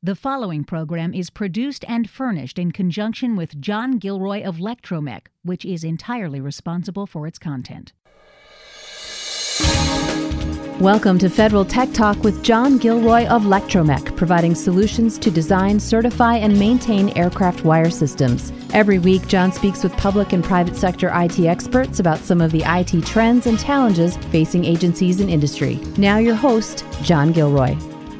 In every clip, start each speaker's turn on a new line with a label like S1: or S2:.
S1: The following program is produced and furnished in conjunction with John Gilroy of Lectromech, which is entirely responsible for its content.
S2: Welcome to Federal Tech Talk with John Gilroy of Lectromech, providing solutions to design, certify, and maintain aircraft wire systems. Every week, John speaks with public and private sector IT experts about some of the IT trends and challenges facing agencies and industry. Now your host, John Gilroy.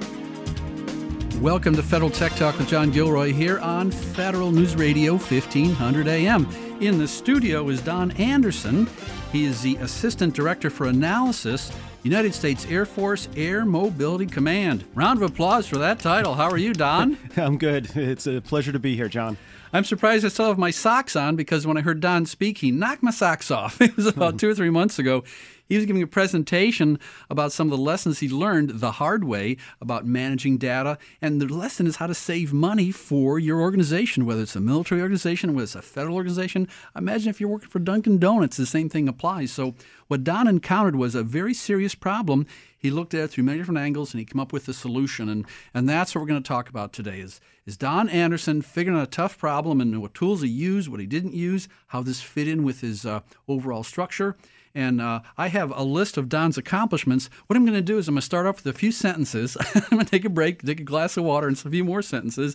S3: Welcome to Federal Tech Talk with John Gilroy here on Federal News Radio 1500 AM. In the studio is Don Anderson. He is the Assistant Director for Analysis, United States Air Force Air Mobility Command. Round of applause for that title. How are you, Don?
S4: I'm good. It's a pleasure to be here, John.
S3: I'm surprised I still have my socks on because when I heard Don speak, he knocked my socks off. It was about 2 or 3 months ago. He was giving a presentation about some of the lessons he learned the hard way about managing data. And the lesson is how to save money for your organization, whether it's a military organization, whether it's a federal organization. Imagine if you're working for Dunkin' Donuts, the same thing applies. So what Don encountered was a very serious problem. He looked at it through many different angles, and he came up with a solution. And that's what we're going to talk about today is Don Anderson figuring out a tough problem and what tools he used, what he didn't use, how this fit in with his overall structure. And I have a list of Don's accomplishments. What I'm going to do is I'm going to start off with a few sentences. I'm going to take a break, take a glass of water, and a few more sentences.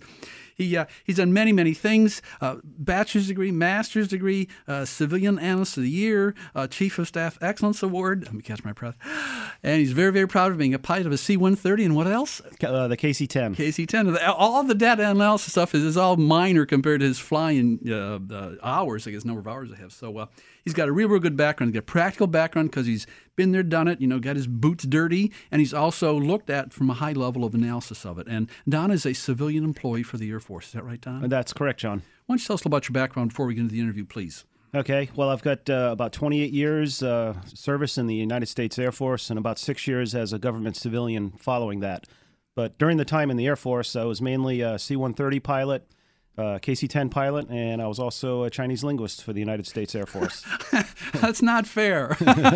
S3: He's done many, many things. Bachelor's degree, master's degree, Civilian Analyst of the Year, Chief of Staff Excellence Award. Let me catch my breath. And he's very, very proud of being a pilot of a C-130. And what else?
S4: The KC-10.
S3: KC-10. All the data analysis stuff is all minor compared to his flying hours, I guess, number of hours I have. So he's got a real good background. He's got a practical background because he's been there, done it, got his boots dirty, and he's also looked at from a high level of analysis of it. And Don is a civilian employee for the Air Force. Is that right, Don?
S4: That's correct, John.
S3: Why don't you tell us about your background before we get into the interview, please?
S4: Okay. Well, I've got about 28 years service in the United States Air Force and about 6 years as a government civilian following that. But during the time in the Air Force, I was mainly a C-130 pilot, KC-10 pilot, and I was also a Chinese linguist for the United States Air Force.
S3: That's not fair.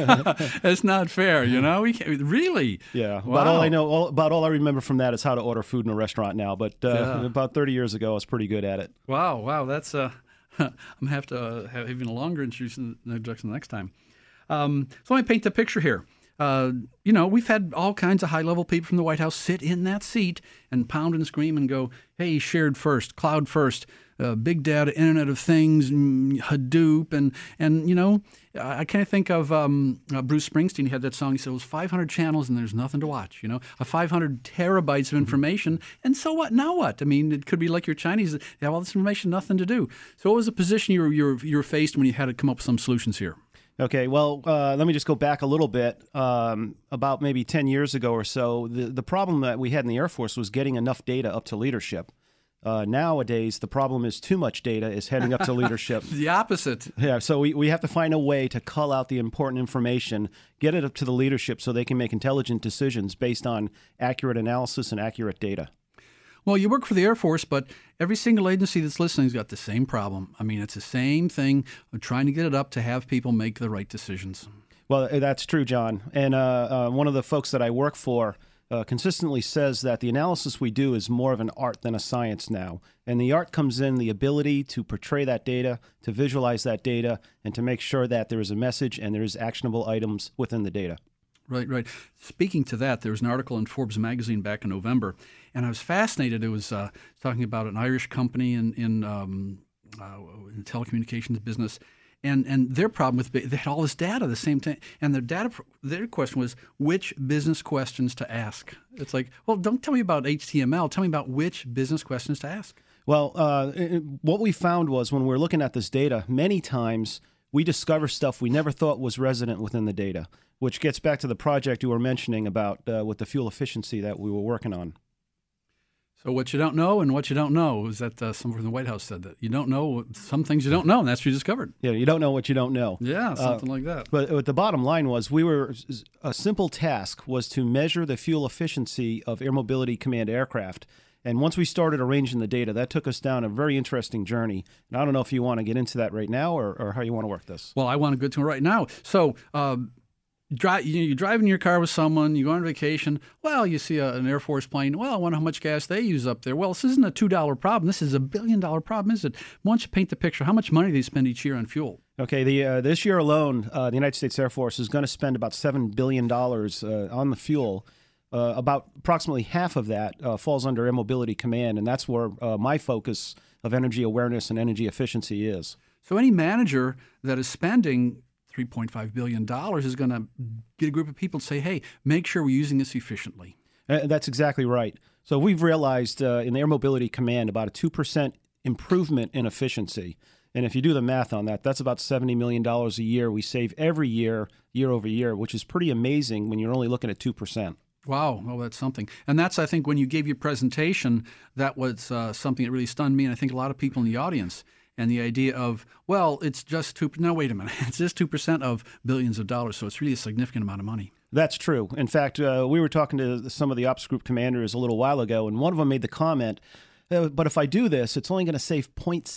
S3: That's not fair, We can't, really?
S4: Yeah.
S3: Wow.
S4: About all I know, about all I remember from that is how to order food in a restaurant now. But about 30 years ago, I was pretty good at it.
S3: Wow. That's I'm going to have to have even a longer introduction next time. So let me paint the picture here. We've had all kinds of high-level people from the White House sit in that seat and pound and scream and go, hey, shared first, cloud first, big data, Internet of Things, Hadoop. And I kind of think of Bruce Springsteen. He had that song. He said it was 500 channels and there's nothing to watch, 500 terabytes of information. And so what? Now what? I mean, it could be like your Chinese. They have all this information, nothing to do. So what was the position you were faced when you had to come up with some solutions here?
S4: Okay, well, let me just go back a little bit. About maybe 10 years ago or so, the problem that we had in the Air Force was getting enough data up to leadership. Nowadays, the problem is too much data is heading up to leadership.
S3: The opposite.
S4: Yeah, so we have to find a way to cull out the important information, get it up to the leadership so they can make intelligent decisions based on accurate analysis and accurate data.
S3: Well, you work for the Air Force, but every single agency that's listening has got the same problem. I mean, it's the same thing of trying to get it up to have people make the right decisions.
S4: Well, that's true, John. And one of the folks that I work for consistently says that the analysis we do is more of an art than a science now. And the art comes in the ability to portray that data, to visualize that data, and to make sure that there is a message and there is actionable items within the data.
S3: Right. Speaking to that, there was an article in Forbes magazine back in November, and I was fascinated. It was talking about an Irish company in the telecommunications business, and their problem with they had all this data the same time, and their question was which business questions to ask. It's like, well, don't tell me about HTML. Tell me about which business questions to ask.
S4: Well, what we found was when we're looking at this data, many times we discover stuff we never thought was resident within the data, which gets back to the project you were mentioning about with the fuel efficiency that we were working on.
S3: So what you don't know and what you don't know is that someone from the White House said that. You don't know some things you don't know, and that's what you discovered.
S4: Yeah, you don't know what you don't know.
S3: Yeah, something like that.
S4: But the bottom line was a simple task was to measure the fuel efficiency of Air Mobility Command aircraft. And once we started arranging the data, that took us down a very interesting journey. And I don't know if you want to get into that right now or how you want to work this.
S3: Well, I want to go to it right now. So You're driving your car with someone, you go on vacation. Well, you see an Air Force plane. Well, I wonder how much gas they use up there. Well, this isn't a $2 problem. This is a $1 billion problem, is it? Why don't you paint the picture? How much money do they spend each year on fuel?
S4: Okay, this year alone, the United States Air Force is going to spend about $7 billion on the fuel. About approximately half of that falls under Air Mobility Command, and that's where my focus of energy awareness and energy efficiency is.
S3: So any manager that is spending $3.5 billion is going to get a group of people to say, hey, make sure we're using this efficiently.
S4: That's exactly right. So we've realized in the Air Mobility Command about a 2% improvement in efficiency. And if you do the math on that, that's about $70 million a year we save every year, year over year, which is pretty amazing when you're only looking at 2%.
S3: Wow, well, that's something. And that's, I think, when you gave your presentation, that was something that really stunned me, and I think a lot of people in the audience. And the idea of, well, it's just 2%. No, wait a minute. It's just 2% of billions of dollars, so it's really a significant amount of money.
S4: That's true. In fact, we were talking to some of the ops group commanders a little while ago, and one of them made the comment, but if I do this, it's only going to save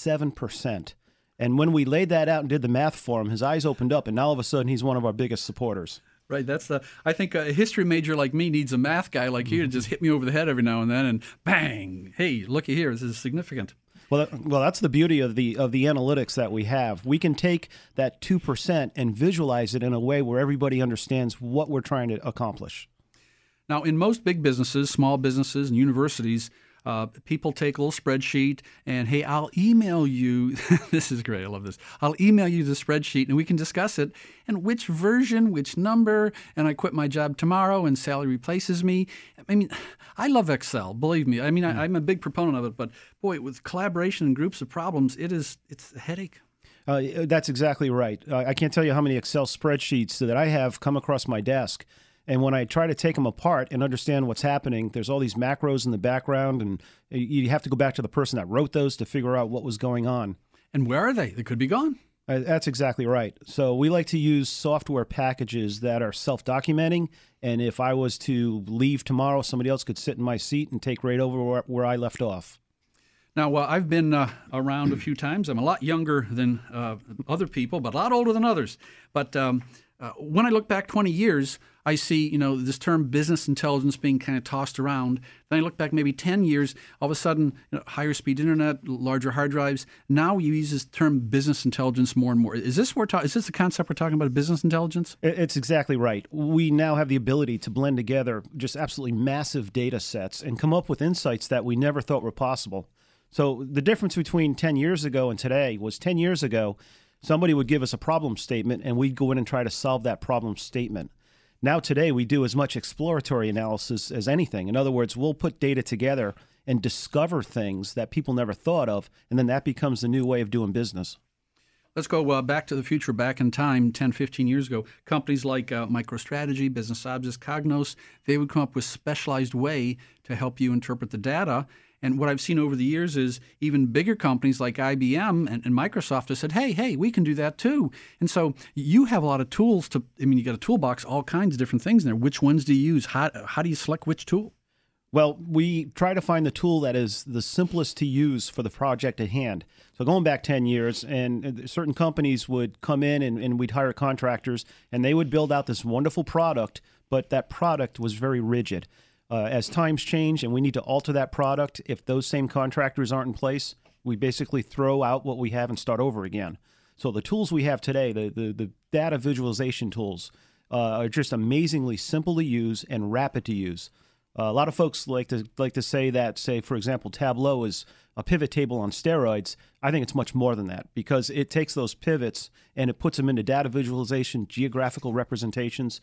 S4: 0.7%. And when we laid that out and did the math for him, his eyes opened up, and now all of a sudden he's one of our biggest supporters.
S3: Right. I think a history major like me needs a math guy like you to just hit me over the head every now and then, and bang, hey, looky here, this is significant.
S4: Well, that's the beauty of the analytics that we have. We can take that 2% and visualize it in a way where everybody understands what we're trying to accomplish.
S3: Now, in most big businesses, small businesses, and universities, people take a little spreadsheet and, hey, I'll email you. This is great. I love this. I'll email you the spreadsheet and we can discuss it and which version, which number, and I quit my job tomorrow and Sally replaces me. I mean, I love Excel, believe me. I mean, I'm a big proponent of it, but boy, with collaboration and groups of problems, it's a headache.
S4: That's exactly right. I can't tell you how many Excel spreadsheets that I have come across my desk. And when I try to take them apart and understand what's happening, there's all these macros in the background, and you have to go back to the person that wrote those to figure out what was going on.
S3: And where are they? They could be gone.
S4: That's exactly right. So we like to use software packages that are self-documenting, and if I was to leave tomorrow, somebody else could sit in my seat and take right over where I left off.
S3: Now, I've been around a few times. I'm a lot younger than other people, but a lot older than others. But when I look back 20 years, I see, this term business intelligence being kind of tossed around. Then I look back maybe 10 years, all of a sudden, higher speed internet, larger hard drives. Now you use this term business intelligence more and more. Is this the concept we're talking about, business intelligence?
S4: It's exactly right. We now have the ability to blend together just absolutely massive data sets and come up with insights that we never thought were possible. So the difference between 10 years ago and today was 10 years ago, somebody would give us a problem statement and we'd go in and try to solve that problem statement. Now today we do as much exploratory analysis as anything. In other words, we'll put data together and discover things that people never thought of, and then that becomes the new way of doing business.
S3: Let's go back to the future, back in time, 10, 15 years ago. Companies like MicroStrategy, Business Objects, Cognos, they would come up with a specialized way to help you interpret the data. And what I've seen over the years is even bigger companies like IBM and Microsoft have said, hey, we can do that too. And so you have a lot of tools you got a toolbox, all kinds of different things in there. Which ones do you use? How do you select which tool?
S4: Well, we try to find the tool that is the simplest to use for the project at hand. So going back 10 years, and certain companies would come in and we'd hire contractors, and they would build out this wonderful product, but that product was very rigid. As times change and we need to alter that product, if those same contractors aren't in place, we basically throw out what we have and start over again. So the tools we have today, the data visualization tools, are just amazingly simple to use and rapid to use. A lot of folks like to say that, for example, Tableau is a pivot table on steroids. I think it's much more than that because it takes those pivots and it puts them into data visualization, geographical representations.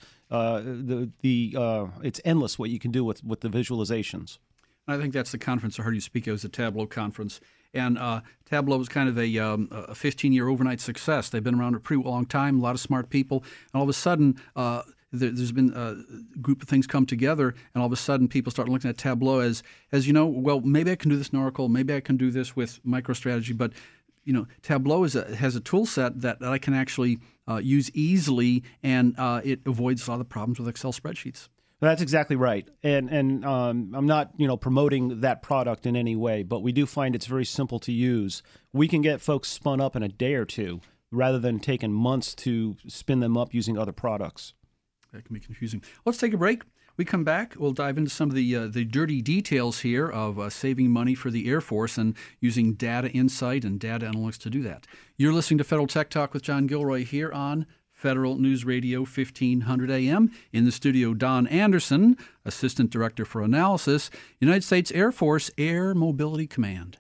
S4: It's endless what you can do with the visualizations.
S3: I think that's the conference I heard you speak. It was the Tableau conference. And Tableau was kind of a 15-year overnight success. They've been around a pretty long time, a lot of smart people. And all of a sudden, there's been a group of things come together, and all of a sudden people start looking at Tableau as well, maybe I can do this in Oracle, maybe I can do this with MicroStrategy, but Tableau has a tool set that I can actually use easily, and it avoids a lot of the problems with Excel spreadsheets.
S4: That's exactly right. And I'm not, promoting that product in any way, but we do find it's very simple to use. We can get folks spun up in a day or two rather than taking months to spin them up using other products.
S3: That can be confusing. Let's take a break. We come back, we'll dive into some of the dirty details here of saving money for the Air Force and using data insight and data analytics to do that. You're listening to Federal Tech Talk with John Gilroy here on Federal News Radio 1500 AM. In the studio, Don Anderson, Assistant Director for Analysis, United States Air Force Air Mobility Command.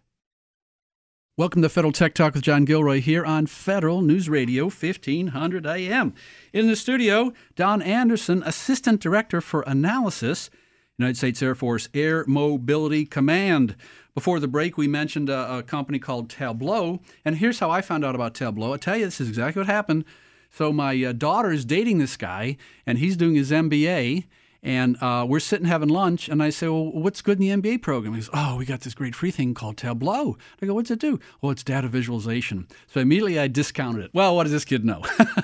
S3: Welcome to Federal Tech Talk with John Gilroy here on Federal News Radio 1500 AM. In the studio, Don Anderson, Assistant Director for Analysis, United States Air Force Air Mobility Command. Before the break, we mentioned a company called Tableau, and here's how I found out about Tableau. I'll tell you, this is exactly what happened. So my daughter is dating this guy, and he's doing his MBA, and we're sitting having lunch, and I say, well, what's good in the MBA program? He goes, oh, we got this great free thing called Tableau. I go, what's it do? Well, it's data visualization. So immediately I discounted it. Well, what does this kid know?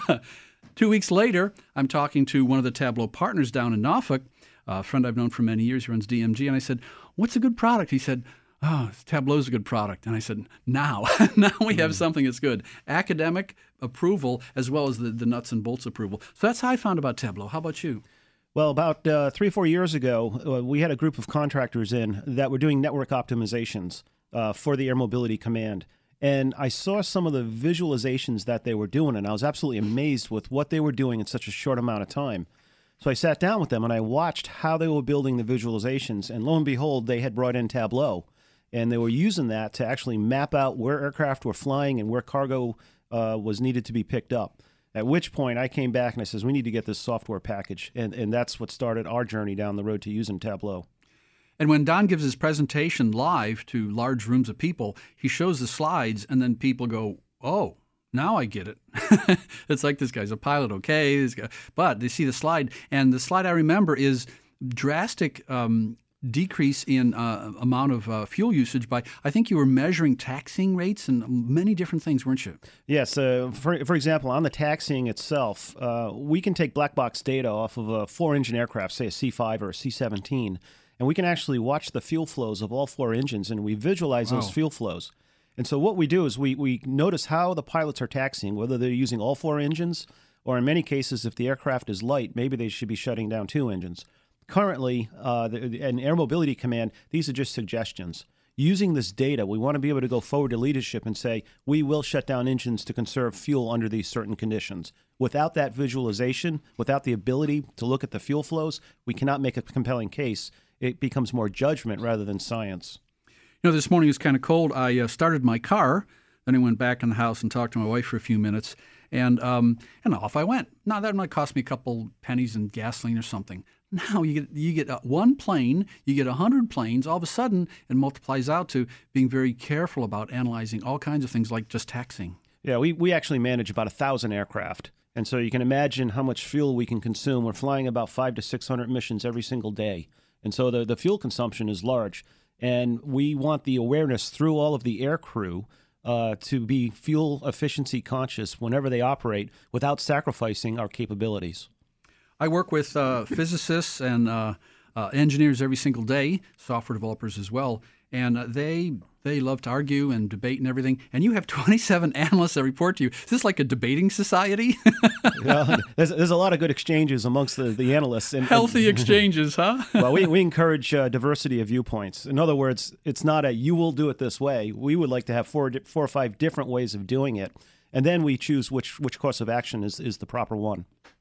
S3: 2 weeks later, I'm talking to one of the Tableau partners down in Norfolk, a friend I've known for many years. He runs DMG, and I said, what's a good product? He said, oh, Tableau's a good product. And I said, now we have something that's good. Academic approval as well as the nuts and bolts approval. So that's how I found about Tableau. How about you?
S4: Well, about 3 or 4 years ago, we had a group of contractors in that were doing network optimizations for the Air Mobility Command. And I saw some of the visualizations that they were doing, and I was absolutely amazed with what they were doing in such a short amount of time. So I sat down with them, and I watched how they were building the visualizations. And lo and behold, they had brought in Tableau. And they were using that to actually map out where aircraft were flying and where cargo was needed to be picked up. At which point I came back and I says, we need to get this software package. And that's what started our journey down the road to using Tableau.
S3: And when Don gives his presentation live to large rooms of people, he shows the slides and then people go, oh, now I get it. It's like, this guy's a pilot, okay. This guy. But they see the slide, and the slide I remember is drastic decrease in amount of fuel usage by, I think you were measuring taxiing rates and many different things, weren't you?
S4: Yes. For example, on the taxiing itself, we can take black box data off of a 4-engine aircraft, say a C-5 or a C-17, and we can actually watch the fuel flows of all 4 engines, and we visualize those fuel flows. And so what we do is we notice how the pilots are taxiing, whether they're using all 4 engines, or in many cases, if the aircraft is light, maybe they should be shutting down 2 engines. Currently, in Air Mobility Command, these are just suggestions. Using this data, we want to be able to go forward to leadership and say, we will shut down engines to conserve fuel under these certain conditions. Without that visualization, without the ability to look at the fuel flows, we cannot make a compelling case. It becomes more judgment rather than science.
S3: You know, this morning was kind of cold. I started my car, then I went back in the house and talked to my wife for a few minutes, and off I went. Now, that might cost me a couple pennies in gasoline or something. Now you get one plane, you get 100 planes. All of a sudden, it multiplies out to being very careful about analyzing all kinds of things like just taxiing.
S4: Yeah, we actually manage about 1,000 aircraft. And so you can imagine how much fuel we can consume. We're flying about 500 to 600 missions every single day. And so the fuel consumption is large. And we want the awareness through all of the air crew to be fuel efficiency conscious whenever they operate without sacrificing our capabilities.
S3: I work with physicists and engineers every single day, software developers as well, and they love to argue and debate and everything. And you have 27 analysts that report to you. Is this like a debating society?
S4: Well, there's a lot of good exchanges amongst the analysts.
S3: Healthy exchanges, huh?
S4: Well, we encourage diversity of viewpoints. In other words, it's not you will do it this way. We would like to have four or five different ways of doing it, and then we choose which course of action is the proper one.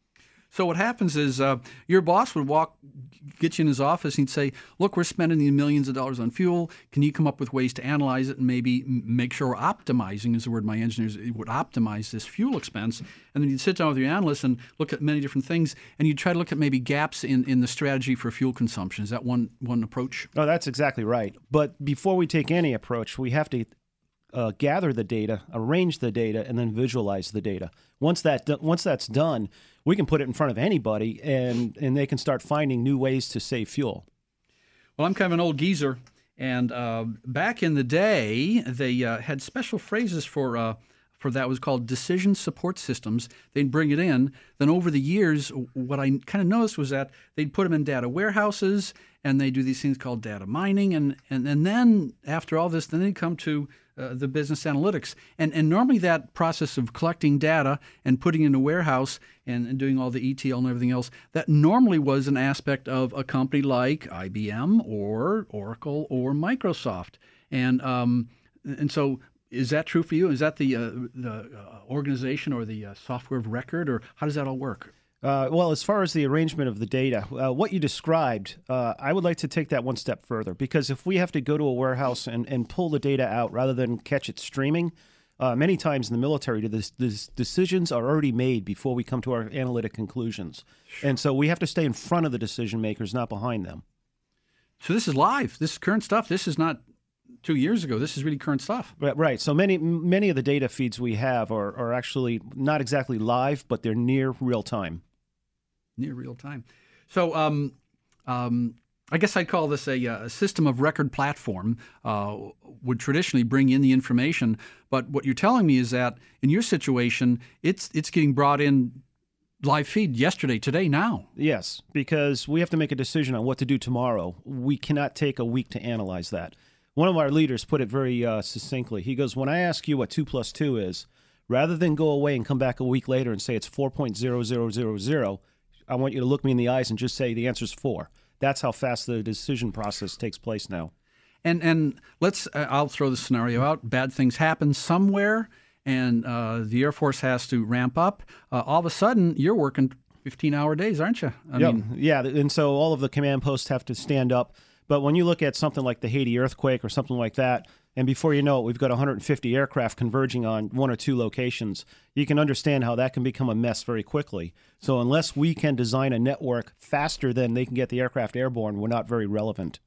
S3: So what happens is your boss would get you in his office and he'd say, look, we're spending these millions of dollars on fuel. Can you come up with ways to analyze it and maybe make sure we're optimizing, is the word my engineers would optimize this fuel expense. And then you'd sit down with your analysts and look at many different things, and you'd try to look at maybe gaps in the strategy for fuel consumption. Is that one approach?
S4: Oh, that's exactly right. But before we take any approach, we have to gather the data, arrange the data, and then visualize the data. Once that's done, we can put it in front of anybody, and they can start finding new ways to save fuel.
S3: Well, I'm kind of an old geezer, and back in the day, they had special phrases for for that was called decision support systems. They'd bring it in. Then over the years, what I kind of noticed was that they'd put them in data warehouses, and they do these things called data mining. And then after all this, then they'd come to the business analytics. And normally that process of collecting data and putting it in a warehouse and doing all the ETL and everything else, that normally was an aspect of a company like IBM or Oracle or Microsoft. And so is that true for you? Is that the organization or the software of record, or how does that all work?
S4: Well, as far as the arrangement of the data, what you described, I would like to take that one step further, because if we have to go to a warehouse and pull the data out rather than catch it streaming, many times in the military, the decisions are already made before we come to our analytic conclusions. And so we have to stay in front of the decision makers, not behind them.
S3: So this is live. This is current stuff. This is not 2 years ago. This is really current stuff.
S4: Right. So many of the data feeds we have are actually not exactly live, but they're near real time.
S3: Near real time. So I guess I'd call this a system of record platform. Would traditionally bring in the information, but what you're telling me is that in your situation, it's getting brought in live feed yesterday, today, now.
S4: Yes, because we have to make a decision on what to do tomorrow. We cannot take a week to analyze that. One of our leaders put it very succinctly. He goes, when I ask you what 2 plus 2 is, rather than go away and come back a week later and say it's 4.0000, I want you to look me in the eyes and just say the answer's 4. That's how fast the decision process takes place now.
S3: And let's, I'll throw the scenario out. Bad things happen somewhere, and the Air Force has to ramp up. All of a sudden, you're working 15-hour days, aren't you?
S4: Yeah, and so all of the command posts have to stand up. But when you look at something like the Haiti earthquake or something like that, and before you know it, we've got 150 aircraft converging on 1 or 2 locations, you can understand how that can become a mess very quickly. So unless we can design a network faster than they can get the aircraft airborne, we're not very relevant.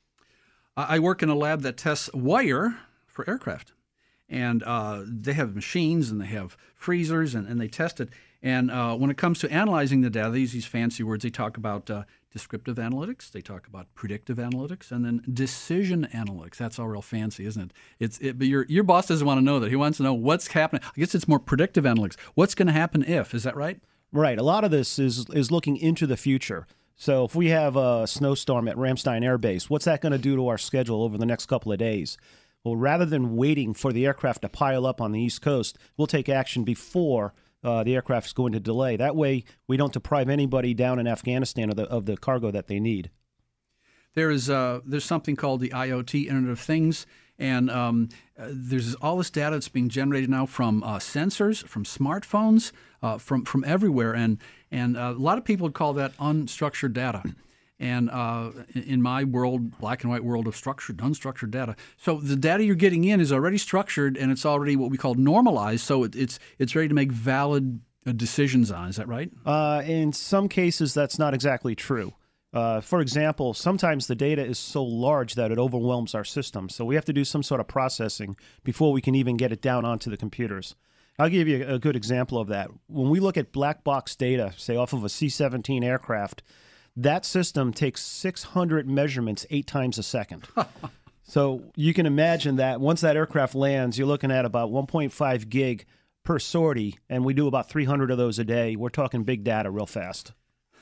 S3: I work in a lab that tests wire for aircraft. And they have machines and they have freezers and they test it. And when it comes to analyzing the data, they use these fancy words. They talk about descriptive analytics, they talk about predictive analytics, and then decision analytics. That's all real fancy, isn't it? But your boss doesn't want to know that. He wants to know what's happening. I guess it's more predictive analytics. What's going to happen if? Is that right?
S4: Right. A lot of this is looking into the future. So if we have a snowstorm at Ramstein Air Base, what's that going to do to our schedule over the next couple of days? Well, rather than waiting for the aircraft to pile up on the East Coast, we'll take action before the aircraft is going to delay. That way, we don't deprive anybody down in Afghanistan of the cargo that they need.
S3: There's something called the IoT, Internet of Things, and there's all this data that's being generated now from sensors, from smartphones, from everywhere, and a lot of people would call that unstructured data. And in my world, black and white world of structured, unstructured data. So the data you're getting in is already structured, and it's already what we call normalized. So it's ready to make valid decisions on. Is that right?
S4: In some cases, that's not exactly true. For example, sometimes the data is so large that it overwhelms our system. So we have to do some sort of processing before we can even get it down onto the computers. I'll give you a good example of that. When we look at black box data, say off of a C-17 aircraft, that system takes 600 measurements 8 times a second. So you can imagine that once that aircraft lands, you're looking at about 1.5 gig per sortie, and we do about 300 of those a day. We're talking big data real fast.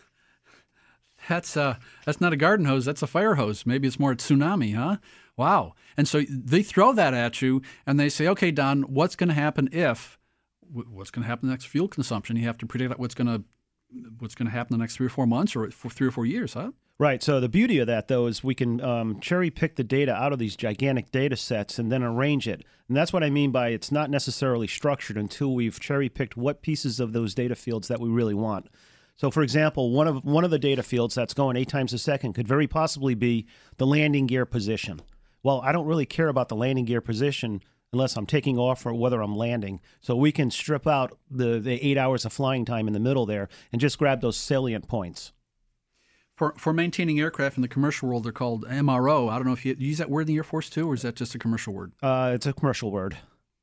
S3: That's not a garden hose. That's a fire hose. Maybe it's more a tsunami, huh? Wow. And so they throw that at you, and they say, okay, Don, what's going to happen if? What's going to happen next fuel consumption? You have to predict what's going to happen the next 3 or 4 months or for 3 or 4 years, huh?
S4: Right. So the beauty of that, though, is we can cherry pick the data out of these gigantic data sets and then arrange it. And that's what I mean by it's not necessarily structured until we've cherry picked what pieces of those data fields that we really want. So, for example, one of the data fields that's going 8 times a second could very possibly be the landing gear position. Well, I don't really care about the landing gear position unless I'm taking off or whether I'm landing. So we can strip out the 8 hours of flying time in the middle there and just grab those salient points.
S3: For maintaining aircraft in the commercial world, they're called MRO. I don't know if you use that word in the Air Force too, or is that just a commercial word?
S4: It's a commercial word.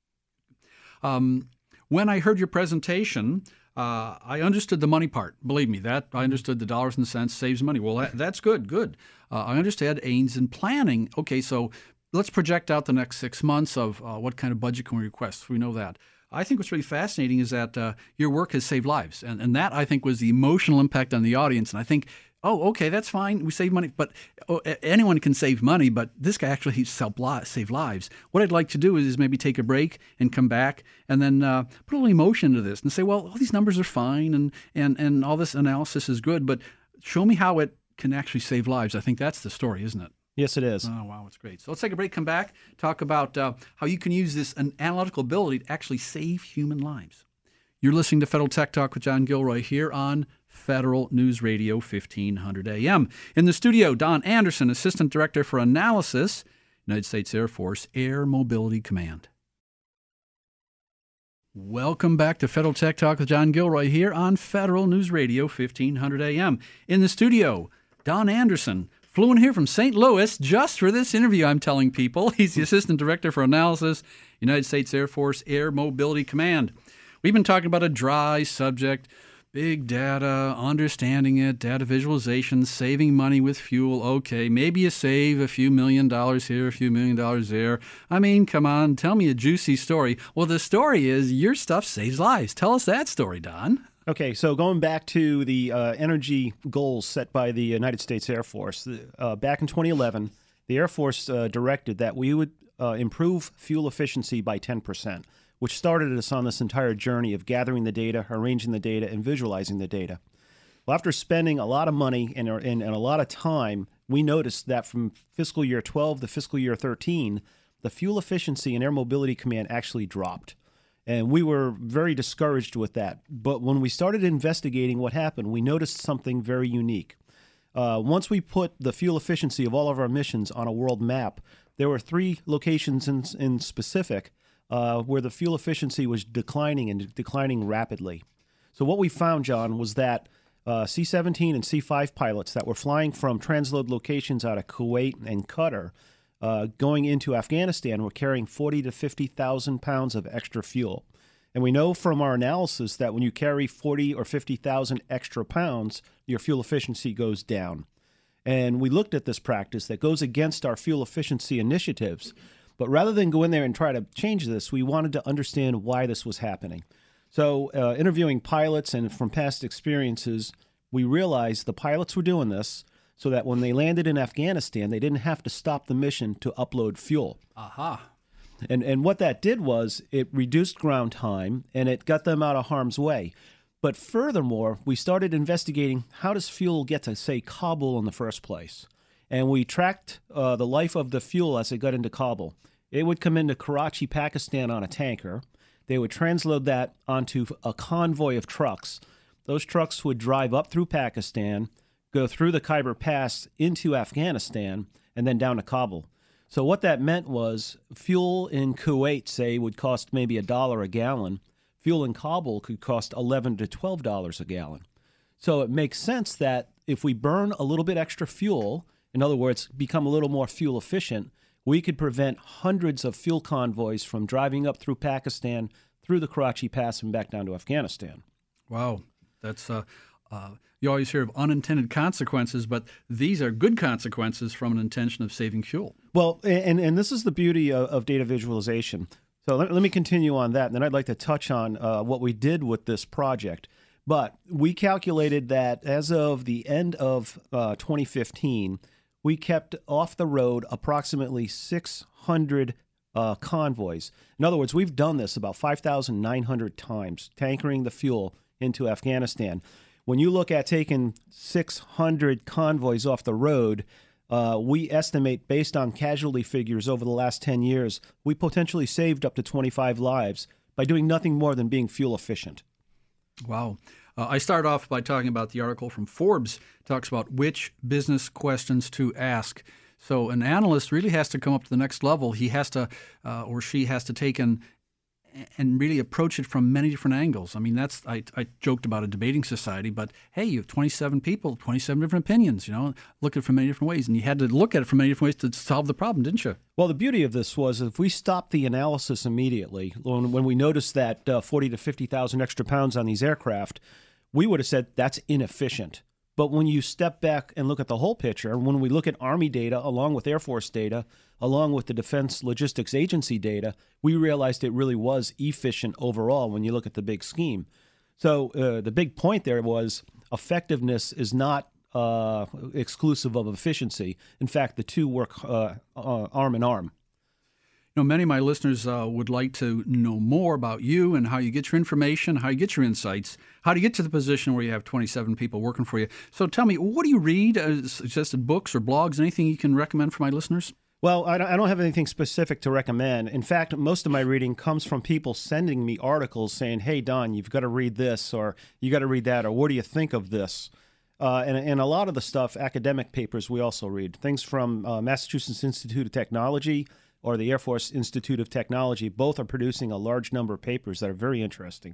S3: When I heard your presentation, I understood the money part. Believe me, that I understood the dollars and cents saves money. Well, that's good. I understand aims and planning. Okay, so let's project out the next 6 months of what kind of budget can we request. We know that. I think what's really fascinating is that your work has saved lives. And that, I think, was the emotional impact on the audience. And I think, oh, okay, that's fine. We save money. But anyone can save money, but this guy actually saved lives. What I'd like to do is maybe take a break and come back and then put a little emotion into this and say, well, all these numbers are fine and all this analysis is good, but show me how it can actually save lives. I think that's the story, isn't it?
S4: Yes, it is.
S3: Oh, wow, it's great. So let's take a break, come back, talk about how you can use this analytical ability to actually save human lives. You're listening to Federal Tech Talk with John Gilroy here on Federal News Radio 1500 AM. In the studio, Don Anderson, Assistant Director for Analysis, United States Air Force Air Mobility Command. Welcome back to Federal Tech Talk with John Gilroy here on Federal News Radio 1500 AM. In the studio, Don Anderson, flew in here from St. Louis just for this interview, I'm telling people. He's the Assistant Director for Analysis, United States Air Force Air Mobility Command. We've been talking about a dry subject, big data, understanding it, data visualization, saving money with fuel. Okay, maybe you save a few $1 million here, a few $1 million there. I mean, come on, tell me a juicy story. Well, the story is your stuff saves lives. Tell us that story, Don.
S4: Okay, so going back to the energy goals set by the United States Air Force, back in 2011, the Air Force directed that we would improve fuel efficiency by 10%, which started us on this entire journey of gathering the data, arranging the data, and visualizing the data. Well, after spending a lot of money and a lot of time, we noticed that from fiscal year 12 to fiscal year 13, the fuel efficiency in Air Mobility Command actually dropped. And we were very discouraged with that. But when we started investigating what happened, we noticed something very unique. Once we put the fuel efficiency of all of our missions on a world map, there were 3 locations in specific where the fuel efficiency was declining and declining rapidly. So what we found, John, was that C-17 and C-5 pilots that were flying from transload locations out of Kuwait and Qatar going into Afghanistan were carrying 40 to 50,000 pounds of extra fuel. And we know from our analysis that when you carry 40 or 50,000 extra pounds, your fuel efficiency goes down. And we looked at this practice that goes against our fuel efficiency initiatives. But rather than go in there and try to change this, we wanted to understand why this was happening. So interviewing pilots and from past experiences, we realized the pilots were doing this so that when they landed in Afghanistan, they didn't have to stop the mission to upload fuel.
S3: Aha.
S4: And what that did was it reduced ground time and it got them out of harm's way. But furthermore, we started investigating how does fuel get to, say, Kabul in the first place. And we tracked the life of the fuel as it got into Kabul. It would come into Karachi, Pakistan on a tanker. They would transload that onto a convoy of trucks. Those trucks would drive up through Pakistan, go through the Khyber Pass into Afghanistan, and then down to Kabul. So what that meant was fuel in Kuwait, say, would cost maybe $1 a gallon. Fuel in Kabul could cost $11 to $12 a gallon. So it makes sense that if we burn a little bit extra fuel, in other words, become a little more fuel efficient, we could prevent hundreds of fuel convoys from driving up through Pakistan, through the Karachi Pass, and back down to Afghanistan.
S3: Wow. That's you always hear of unintended consequences, but these are good consequences from an intention of saving fuel.
S4: Well, and this is the beauty of data visualization. So let me continue on that, and then I'd like to touch on what we did with this project. But we calculated that as of the end of 2015, we kept off the road approximately 600 convoys. In other words, we've done this about 5,900 times, tankering the fuel into Afghanistan. When you look at taking 600 convoys off the road, we estimate, based on casualty figures over the last 10 years, we potentially saved up to 25 lives by doing nothing more than being fuel efficient.
S3: Wow. I start off by talking about the article from Forbes. It talks about which business questions to ask. So an analyst really has to come up to the next level. He has to, or she has to take and really approach it from many different angles. I mean, I joked about a debating society, but hey, you have 27 people, 27 different opinions, look at it from many different ways. And you had to look at it from many different ways to solve the problem, didn't you?
S4: Well, the beauty of this was if we stopped the analysis immediately, when we noticed that 40 to 50,000 extra pounds on these aircraft, we would have said that's inefficient. But when you step back and look at the whole picture, when we look at Army data along with Air Force data, along with the Defense Logistics Agency data, we realized it really was efficient overall when you look at the big scheme. So the big point there was effectiveness is not exclusive of efficiency. In fact, the two work arm in arm.
S3: Many of my listeners would like to know more about you and how you get your information, how you get your insights, how to get to the position where you have 27 people working for you. So tell me, what do you read? Suggested books or blogs, anything you can recommend for my listeners?
S4: Well, I don't have anything specific to recommend. In fact, most of my reading comes from people sending me articles saying, hey, Don, you've got to read this, or you got to read that, or what do you think of this? And a lot of the stuff, academic papers, we also read. Things from Massachusetts Institute of Technology or the Air Force Institute of Technology. Both are producing a large number of papers that are very interesting.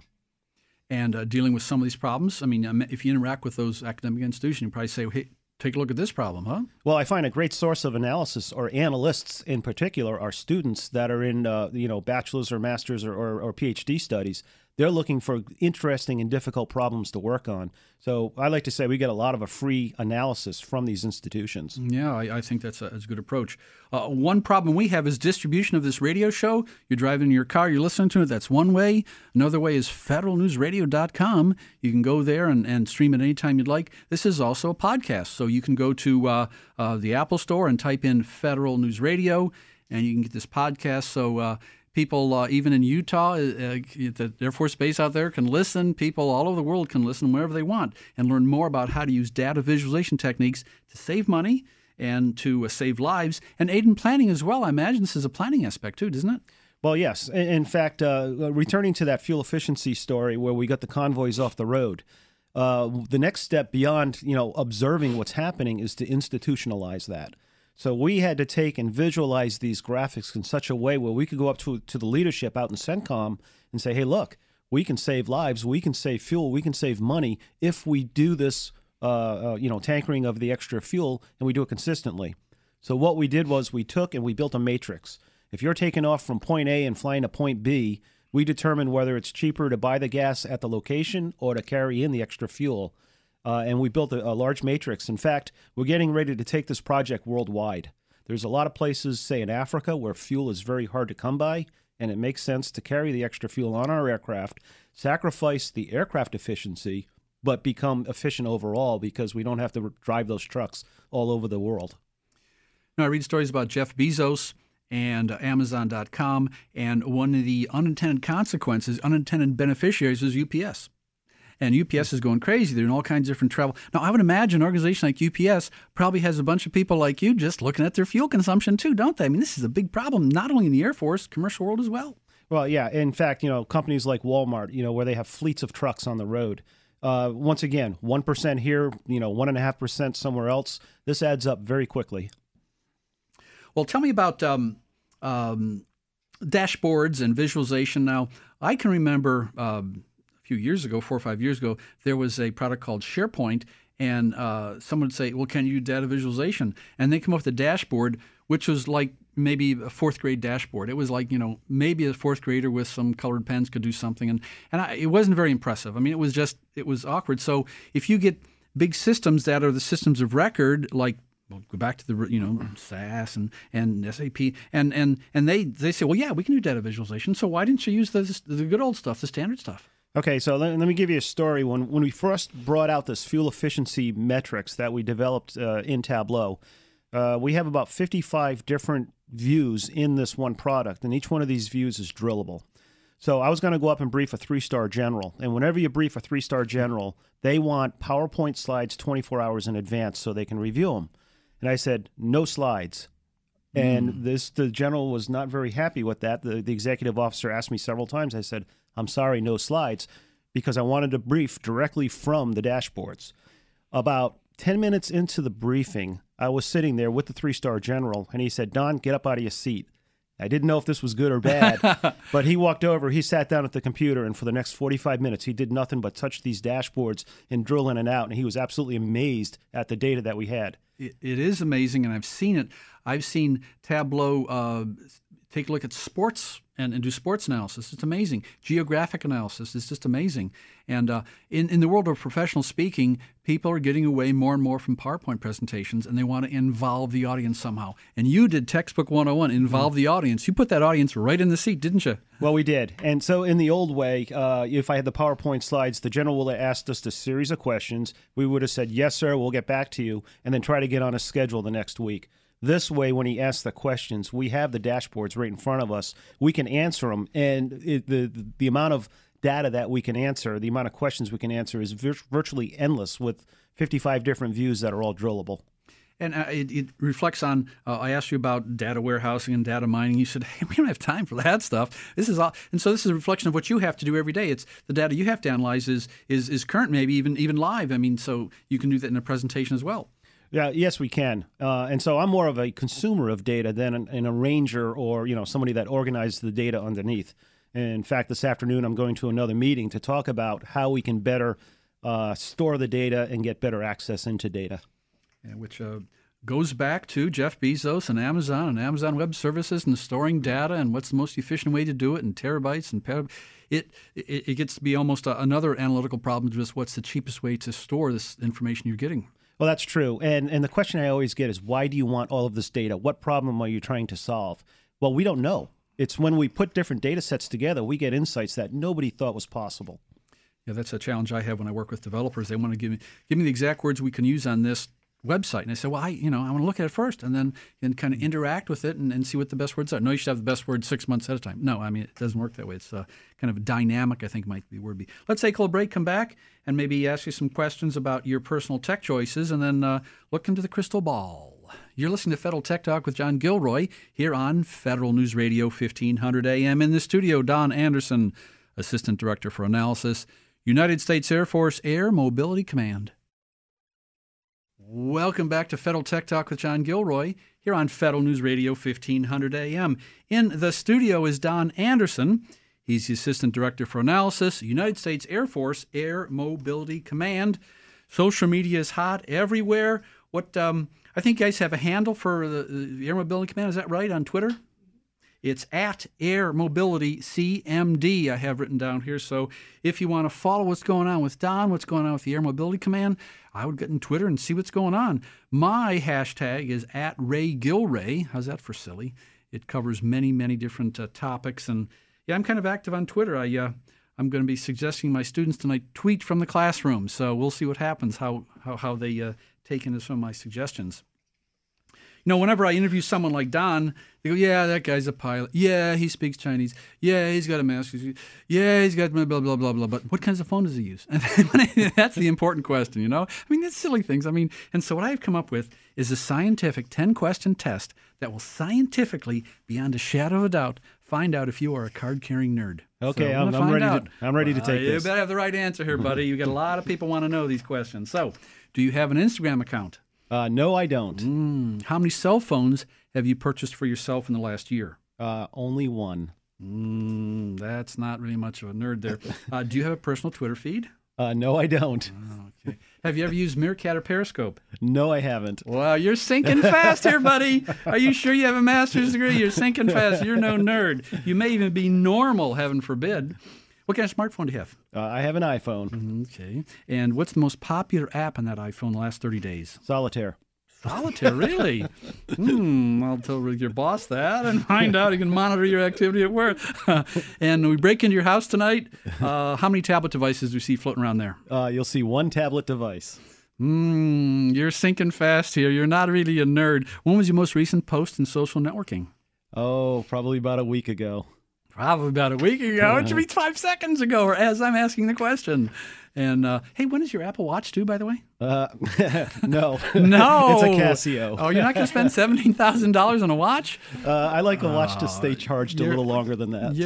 S3: And dealing with some of these problems, I mean, if you interact with those academic institutions, you probably say, hey, take a look at this problem, huh?
S4: Well, I find a great source of analysis, or analysts in particular, are students that are in bachelor's or master's or PhD studies. They're looking for interesting and difficult problems to work on. So I like to say we get a lot of a free analysis from these institutions.
S3: Yeah, I think that's a good approach. One problem we have is distribution of this radio show. You're driving in your car, you're listening to it. That's one way. Another way is federalnewsradio.com. You can go there and stream it anytime you'd like. This is also a podcast, so you can go to the Apple Store and type in Federal News Radio, and you can get this podcast. So people, even in Utah, the Air Force Base out there can listen. People all over the world can listen wherever they want and learn more about how to use data visualization techniques to save money and to save lives and aid in planning as well. I imagine this is a planning aspect too, doesn't it?
S4: Well, yes. In fact, returning to that fuel efficiency story where we got the convoys off the road, the next step beyond observing what's happening is to institutionalize that. So we had to take and visualize these graphics in such a way where we could go up to the leadership out in CENTCOM and say, hey, look, we can save lives, we can save fuel, we can save money if we do this, tankering of the extra fuel, and we do it consistently. So what we did was we took and we built a matrix. If you're taking off from point A and flying to point B, we determine whether it's cheaper to buy the gas at the location or to carry in the extra fuel. And we built a large matrix. In fact, we're getting ready to take this project worldwide. There's a lot of places, say in Africa, where fuel is very hard to come by, and it makes sense to carry the extra fuel on our aircraft, sacrifice the aircraft efficiency, but become efficient overall because we don't have to drive those trucks all over the world.
S3: Now, I read stories about Jeff Bezos and Amazon.com, and one of the unintended consequences, unintended beneficiaries is UPS. And UPS is going crazy. They're in all kinds of different travel. Now, I would imagine an organization like UPS probably has a bunch of people like you just looking at their fuel consumption too, don't they? I mean, this is a big problem, not only in the Air Force, commercial world as well.
S4: Well, yeah. In fact, companies like Walmart, where they have fleets of trucks on the road. Once again, 1% here, 1.5% somewhere else. This adds up very quickly.
S3: Well, tell me about dashboards and visualization. Now, I can remember few years ago, 4 or 5 years ago, there was a product called SharePoint, and someone would say, well, can you do data visualization? And they come up with a dashboard, which was like maybe a fourth grade dashboard. It was like, maybe a fourth grader with some colored pens could do something. And it wasn't very impressive. I mean, it was awkward. So if you get big systems that are the systems of record, like, we'll go back to the SAS and SAP, and they say, well, yeah, we can do data visualization. So why didn't you use the good old stuff, the standard stuff?
S4: Okay, so let me give you a story. When we first brought out this fuel efficiency metrics that we developed in Tableau, we have about 55 different views in this one product, and each one of these views is drillable. So I was going to go up and brief a 3-star general, and whenever you brief a 3-star general, they want PowerPoint slides 24 hours in advance so they can review them. And I said, no slides. And the general was not very happy with that. The executive officer asked me several times. I said, I'm sorry, no slides, because I wanted to brief directly from the dashboards. About 10 minutes into the briefing, I was sitting there with the 3-star general, and he said, Don, get up out of your seat. I didn't know if this was good or bad, but he walked over, he sat down at the computer, and for the next 45 minutes, he did nothing but touch these dashboards and drill in and out, and he was absolutely amazed at the data that we had.
S3: It is amazing, and I've seen it. I've seen Tableau take a look at sports and do sports analysis. It's amazing. Geographic analysis is just amazing. And in the world of professional speaking, people are getting away more and more from PowerPoint presentations, and they want to involve the audience somehow. And you did Textbook 101, involve the audience. You put that audience right in the seat, didn't you?
S4: Well, we did. And so in the old way, if I had the PowerPoint slides, the general would have asked us a series of questions. We would have said, yes, sir, we'll get back to you, and then try to get on a schedule the next week. This way, when he asks the questions, we have the dashboards right in front of us. We can answer them, and the amount of data that we can answer, the amount of questions we can answer is virtually endless with 55 different views that are all drillable.
S3: And it reflects on, I asked you about data warehousing and data mining. You said, hey, we don't have time for that stuff. This is all, and so this is a reflection of what you have to do every day. It's the data you have to analyze is current, maybe even live. I mean, so you can do that in a presentation as well.
S4: Yeah, yes, we can. And so I'm more of a consumer of data than an arranger or somebody that organizes the data underneath. And in fact, this afternoon I'm going to another meeting to talk about how we can better store the data and get better access into data.
S3: Yeah, which goes back to Jeff Bezos and Amazon Web Services and storing data and what's the most efficient way to do it in terabytes and petabytes. It gets to be almost another analytical problem, just what's the cheapest way to store this information you're getting.
S4: Well, that's true. And the question I always get is, why do you want all of this data? What problem are you trying to solve? Well, we don't know. It's when we put different data sets together, we get insights that nobody thought was possible.
S3: Yeah, that's a challenge I have when I work with developers. They want to give me the exact words we can use on this website. And I say, well, I want to look at it first and then kind of interact with it and see what the best words are. No, you should have the best words 6 months at a time. No, I mean, it doesn't work that way. It's kind of dynamic, I think might be the word be. Let's take a little break, come back, and maybe ask you some questions about your personal tech choices and then look into the crystal ball. You're listening to Federal Tech Talk with John Gilroy here on Federal News Radio 1500 AM. In the studio, Don Anderson, Assistant Director for Analysis, United States Air Force Air Mobility Command. Welcome back to Federal Tech Talk with John Gilroy here on Federal News Radio 1500 AM. In the studio is Don Anderson. He's the Assistant Director for Analysis, United States Air Force Air Mobility Command. Social media is hot everywhere. I think you guys have a handle for the Air Mobility Command. Is that right, on Twitter? It's at Air Mobility CMD, I have written down here. So if you want to follow what's going on with Don, what's going on with the Air Mobility Command, I would get on Twitter and see what's going on. My hashtag is at Ray Gilray. How's that for silly? It covers many, many different topics. And yeah, I'm kind of active on Twitter. I'm going to be suggesting my students tonight tweet from the classroom. So we'll see what happens, how they take into some of my suggestions. Whenever I interview someone like Don, they go, yeah, that guy's a pilot. Yeah, he speaks Chinese. Yeah, he's got a master's. Yeah, he's got blah, blah, blah, blah, blah. But what kinds of phone does he use? And that's the important question, I mean, it's silly things. And so what I've come up with is a scientific 10-question test that will scientifically, beyond a shadow of a doubt, find out if you are a card-carrying nerd.
S4: Okay, so I'm ready to take this.
S3: You better have the right answer here, buddy. You got a lot of people want to know these questions. So, do you have an Instagram account?
S4: No, I don't.
S3: How many cell phones have you purchased for yourself in the last year?
S4: Only one.
S3: That's not really much of a nerd there. Do you have a personal Twitter feed?
S4: No, I don't.
S3: Okay. Have you ever used Meerkat or Periscope?
S4: No, I haven't.
S3: Wow, you're sinking fast here, buddy. Are you sure you have a master's degree? You're sinking fast. You're no nerd. You may even be normal, heaven forbid. What kind of smartphone do you have?
S4: I have an iPhone.
S3: Okay. And what's the most popular app on that iPhone the last 30 days?
S4: Solitaire.
S3: Solitaire, really? I'll tell your boss that and find out. He can monitor your activity at work. And we break into your house tonight. How many tablet devices do you see floating around there?
S4: You'll see one tablet device.
S3: You're sinking fast here. You're not really a nerd. When was your most recent post in social networking?
S4: Oh, probably about a week ago.
S3: Probably about a week ago. It should be 5 seconds ago, or as I'm asking the question. And, hey, when is your Apple Watch due, by the way?
S4: No.
S3: No.
S4: It's a Casio.
S3: Oh, you're not going to spend $17,000 on a watch?
S4: I like a watch to stay charged a little longer than that.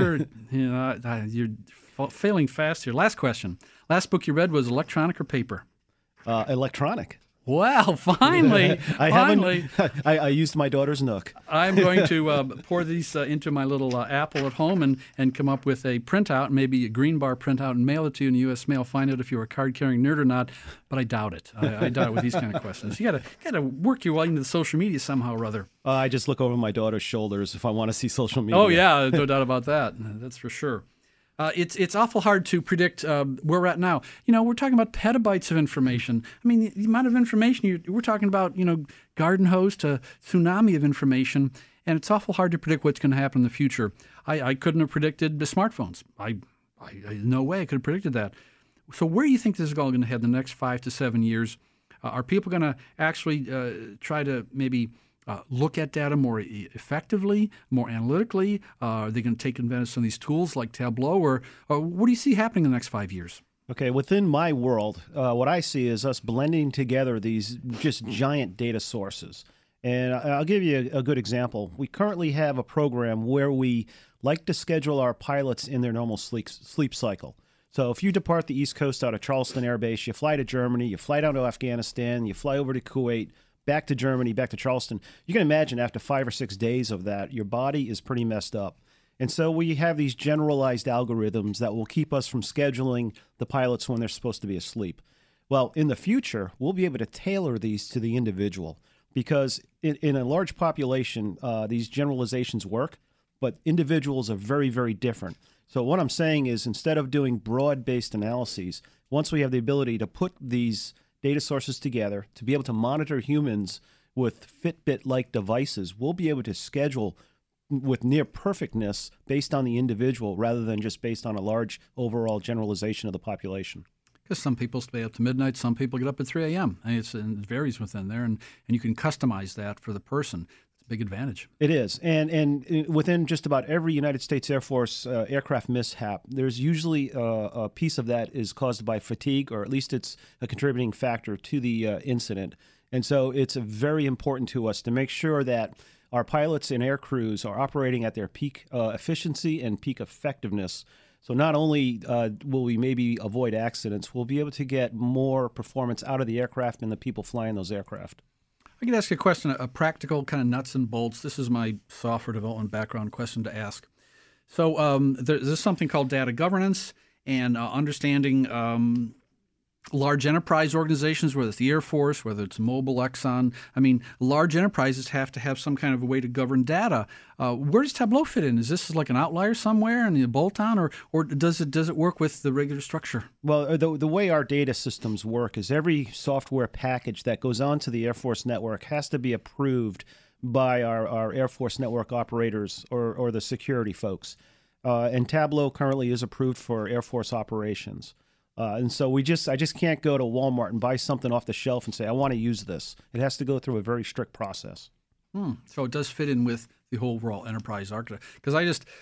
S3: You're failing fast here. Last question. Last book you read was electronic or paper?
S4: Electronic.
S3: Well, finally, finally.
S4: I used my daughter's Nook.
S3: I'm going to pour these into my little Apple at home and come up with a printout, maybe a green bar printout, and mail it to you in the U.S. mail. Find out if you're a card-carrying nerd or not, but I doubt it. I doubt it with these kind of questions. You got to work your way into the social media somehow or other.
S4: I just look over my daughter's shoulders if I want to see social media.
S3: Oh, yeah, no doubt about that. That's for sure. It's awful hard to predict where we're at now. We're talking about petabytes of information. I mean, the amount of information we're talking about, garden hose to tsunami of information, and it's awful hard to predict what's going to happen in the future. I couldn't have predicted the smartphones. No way I could have predicted that. So where do you think this is all going to head in the next 5 to 7 years? Are people going to actually try to maybe look at data more effectively, more analytically? Are they going to take advantage of some of these tools like Tableau? Or what do you see happening in the next 5 years?
S4: Okay, within my world, what I see is us blending together these just giant data sources. And I'll give you a good example. We currently have a program where we like to schedule our pilots in their normal sleep cycle. So if you depart the East Coast out of Charleston Air Base, you fly to Germany, you fly down to Afghanistan, you fly over to Kuwait, back to Germany, back to Charleston. You can imagine after 5 or 6 days of that, your body is pretty messed up. And so we have these generalized algorithms that will keep us from scheduling the pilots when they're supposed to be asleep. Well, in the future, we'll be able to tailor these to the individual because in a large population, these generalizations work, but individuals are very, very different. So what I'm saying is instead of doing broad-based analyses, once we have the ability to put these data sources together to be able to monitor humans with Fitbit-like devices, we'll be able to schedule with near perfectness based on the individual rather than just based on a large overall generalization of the population.
S3: Because some people stay up to midnight, some people get up at 3 a.m. It varies within there, and you can customize that for the person. It's a big advantage.
S4: It is. And within just about every United States Air Force aircraft mishap, there's usually a piece of that is caused by fatigue, or at least it's a contributing factor to the incident. And so it's very important to us to make sure that our pilots and air crews are operating at their peak efficiency and peak effectiveness. So not only will we maybe avoid accidents, we'll be able to get more performance out of the aircraft and the people flying those aircraft.
S3: I could ask you a question, a practical kind of nuts and bolts. This is my software development background question to ask. So there's something called data governance and understanding large enterprise organizations, whether it's the Air Force, whether it's Mobil, Exxon. I mean, large enterprises have to have some kind of a way to govern data. Where does Tableau fit in? Is this like an outlier somewhere in the bolt-on, or does it work with the regular structure?
S4: Well, the way our data systems work is every software package that goes onto the Air Force network has to be approved by our Air Force network operators or the security folks. And Tableau currently is approved for Air Force operations. And so I just can't go to Walmart and buy something off the shelf and say, I want to use this. It has to go through a very strict process.
S3: So it does fit in with the whole overall enterprise architecture. Because I just,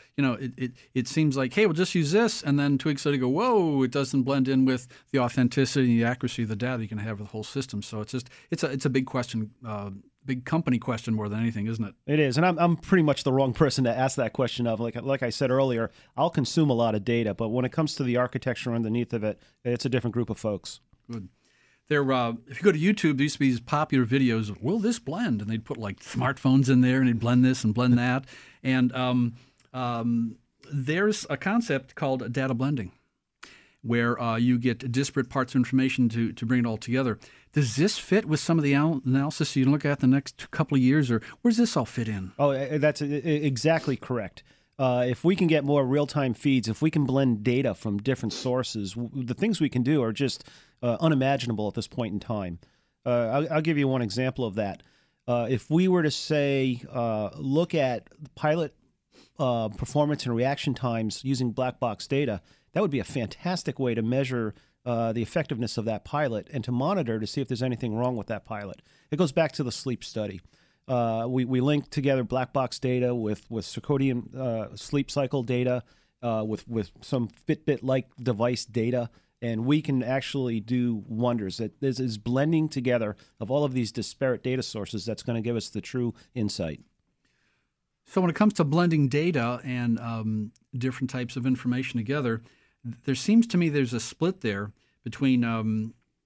S3: it seems like, hey, we'll just use this. And then 2 weeks later, go, whoa, it doesn't blend in with the authenticity and the accuracy of the data you can have with the whole system. So it's a big question, big company question more than anything, isn't it?
S4: It is. And I'm pretty much the wrong person to ask that question of. Like I said earlier, I'll consume a lot of data. But when it comes to the architecture underneath of it, it's a different group of folks.
S3: Good. If you go to YouTube, there used to be these popular videos of, will this blend? And they'd put like smartphones in there and they'd blend this and blend that. And there's a concept called data blending where you get disparate parts of information to bring it all together. Does this fit with some of the analysis you can look at the next couple of years, or where does this all fit in?
S4: Oh, that's exactly correct. If we can get more real-time feeds, if we can blend data from different sources, the things we can do are just unimaginable at this point in time. I'll give you one example of that. If we were to say, look at pilot performance and reaction times using black box data, that would be a fantastic way to measure the effectiveness of that pilot and to monitor to see if there's anything wrong with that pilot. It goes back to the sleep study. We link together black box data with circadian sleep cycle data, with some Fitbit-like device data, and we can actually do wonders. This is blending together of all of these disparate data sources that's going to give us the true insight.
S3: So when it comes to blending data and different types of information together, there seems to me there's a split there between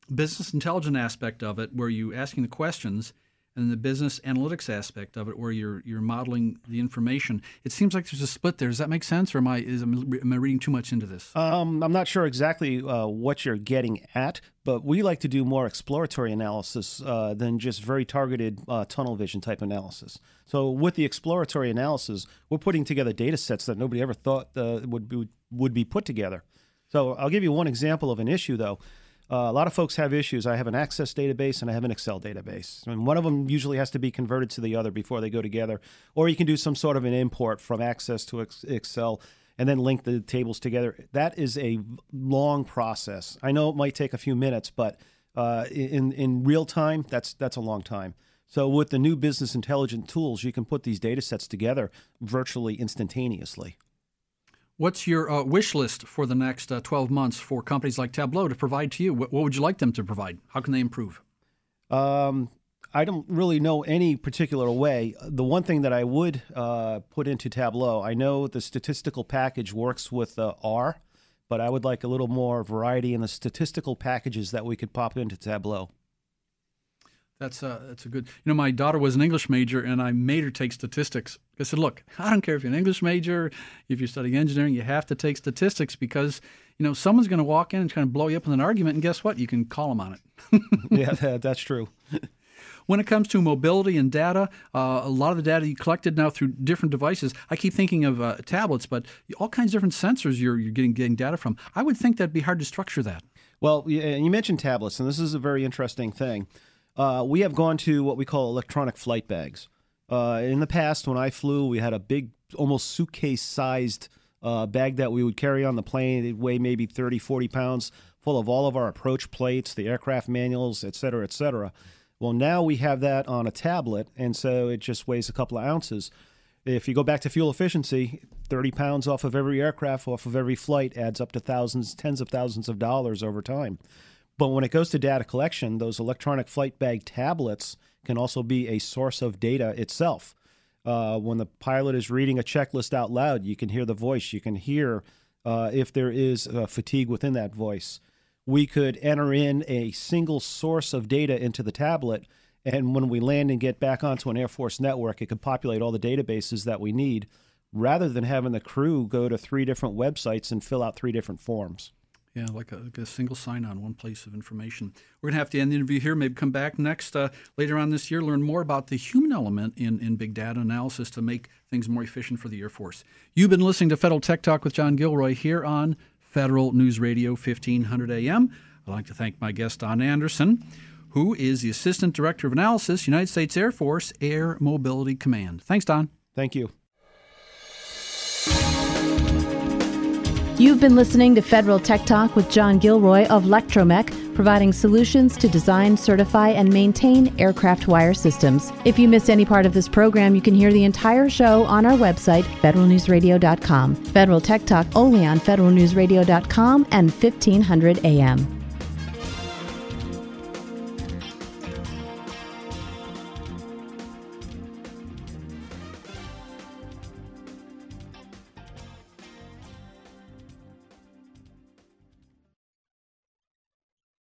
S3: business intelligence aspect of it, where you're asking the questions, and the business analytics aspect of it, where you're modeling the information. It seems like there's a split there. Does that make sense, or am I reading too much into this?
S4: I'm not sure exactly what you're getting at, but we like to do more exploratory analysis than just very targeted tunnel vision type analysis. So with the exploratory analysis, we're putting together data sets that nobody ever thought would be put together. So I'll give you one example of an issue, though. A lot of folks have issues. I have an Access database and I have an Excel database. And one of them usually has to be converted to the other before they go together. Or you can do some sort of an import from Access to Excel and then link the tables together. That is a long process. I know it might take a few minutes, but in real time, that's a long time. So with the new business intelligence tools, you can put these data sets together virtually instantaneously.
S3: What's your wish list for the next 12 months for companies like Tableau to provide to you? What would you like them to provide? How can they improve?
S4: I don't really know any particular way. The one thing that I would put into Tableau, I know the statistical package works with R, but I would like a little more variety in the statistical packages that we could pop into Tableau.
S3: That's a good. My daughter was an English major, and I made her take statistics. I said, "Look, I don't care if you're an English major, if you're studying engineering, you have to take statistics because someone's going to walk in and try to blow you up with an argument, and guess what? You can call them on it."
S4: Yeah, that's true.
S3: When it comes to mobility and data, a lot of the data you collected now through different devices. I keep thinking of tablets, but all kinds of different sensors you're getting data from. I would think that'd be hard to structure that.
S4: Well, you mentioned tablets, and this is a very interesting thing. We have gone to what we call electronic flight bags. In the past, when I flew, we had a big, almost suitcase-sized bag that we would carry on the plane. It weighed maybe 30, 40 pounds, full of all of our approach plates, the aircraft manuals, et cetera, et cetera. Well, now we have that on a tablet, and so it just weighs a couple of ounces. If you go back to fuel efficiency, 30 pounds off of every aircraft, off of every flight, adds up to thousands, tens of thousands of dollars over time. But when it goes to data collection, those electronic flight bag tablets can also be a source of data itself. When the pilot is reading a checklist out loud, you can hear the voice. You can hear if there is fatigue within that voice. We could enter in a single source of data into the tablet, and when we land and get back onto an Air Force network, it could populate all the databases that we need, rather than having the crew go to 3 different websites and fill out 3 different forms.
S3: Yeah, like a single sign-on, one place of information. We're going to have to end the interview here, maybe come back next later on this year, learn more about the human element in big data analysis to make things more efficient for the Air Force. You've been listening to Federal Tech Talk with John Gilroy here on Federal News Radio 1500 AM. I'd like to thank my guest, Don Anderson, who is the Assistant Director of Analysis, United States Air Force Air Mobility Command. Thanks, Don.
S4: Thank you.
S2: You've been listening to Federal Tech Talk with John Gilroy of Lectromech, providing solutions to design, certify, and maintain aircraft wire systems. If you missed any part of this program, you can hear the entire show on our website, federalnewsradio.com. Federal Tech Talk only on federalnewsradio.com and 1500 AM.